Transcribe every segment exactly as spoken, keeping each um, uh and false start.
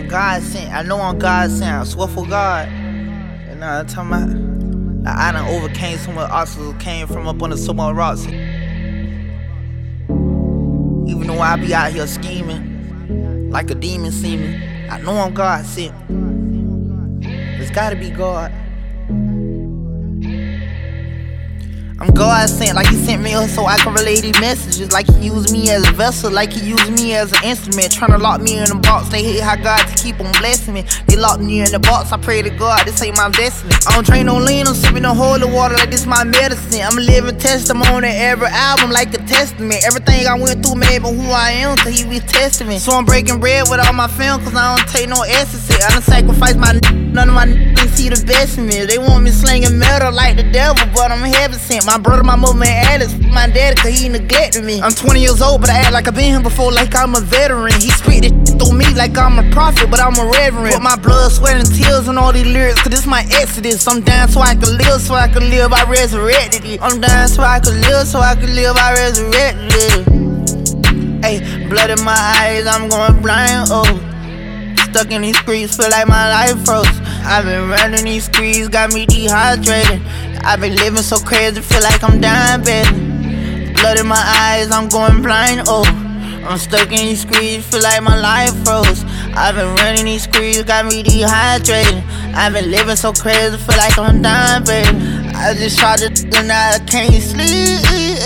God sent. I know I'm God sent. I swear for God. You know what I'm talking about? Like, I done overcame so much obstacles, came from up under so much rocks. Even though I be out here scheming like a demon seeming, I know I'm God sent. It's gotta be God. I'm God sent, like he sent me so I can relay these messages. Like he used me as a vessel, like he used me as an instrument. Tryna lock me in a box, they hate how God to keep on blessing me. They locked me in the box, I pray to God, this ain't my destiny. I don't drink no lean, I'm sipping no holy water like this my medicine. I'm a living testimony, every album like a testament. Everything I went through made me who I am, till he be testing me. So I'm breaking bread with all my film, cause I don't take no essence. I done sacrificed my n none of my n see the best in me. They want me slinging metal like the devil, but I'm heaven sent. My brother, my mother, and Alice, my daddy, cause he neglected me. I'm twenty years old, but I act like I've been here before, like I'm a veteran. He spit this shit through me like I'm a prophet, but I'm a reverend. Put my blood, sweat, and tears on all these lyrics, cause this my exodus. I'm dying so I can live, so I can live, I resurrected it. I'm dying so I can live, so I can live, I resurrected it. Ayy, blood in my eyes, I'm going blind, oh. Stuck in these streets, feel like my life froze. I've been running these streets, got me dehydrated. I've been living so crazy, feel like I'm dying, baby. Blood in my eyes, I'm going blind, oh. I'm stuck in these streets, feel like my life froze. I've been running these streets, got me dehydrated. I've been living so crazy, feel like I'm dying, baby. I just tried to and now I can't sleep.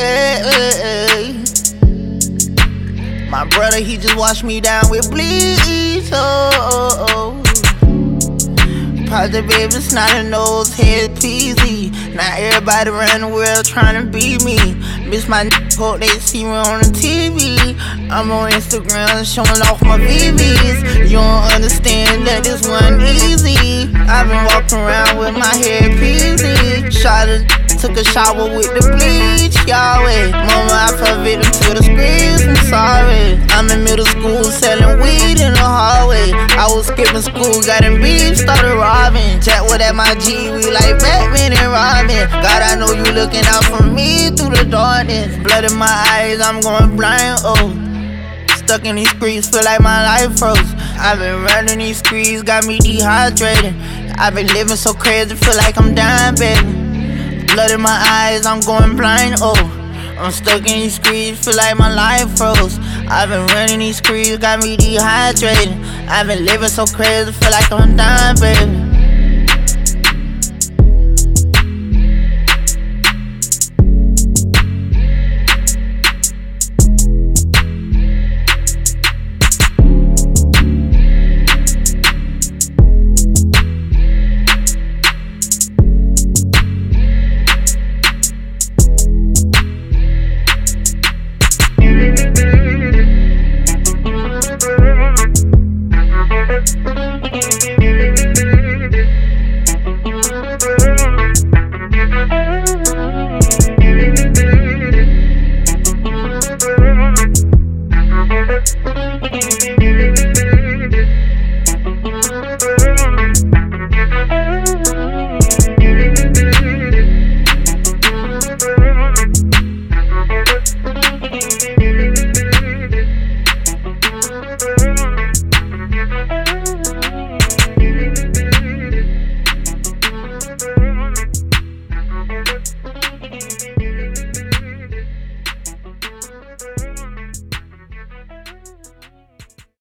My brother, he just washed me down with bleach, oh, oh, oh. Project baby, snot and nose, head peasy. Now everybody around the world trying to be me. Miss my n***, hope they see me on the T V. I'm on Instagram showing off my V Vs. You don't understand that this one easy. I've been walking around with my head peasy. Shot it, took a shower with the bleach, Yahweh. Mama, I fell victim to the screens, I'm sorry. I'm in middle school selling weed in the hallway. I was skipping school, got in beef, started robbing. Jack with at my G, we like Batman and Robin. God, I know you looking out for me through the darkness. Blood in my eyes, I'm going blind, oh. Stuck in these streets, feel like my life froze. I've been running these streets, got me dehydrated. I've been living so crazy, feel like I'm dying, baby. Blood in my eyes, I'm going blind, oh. I'm stuck in these streets, feel like my life froze. I've been running these streets, got me dehydrated. I've been living so crazy, feel like I'm dying, baby.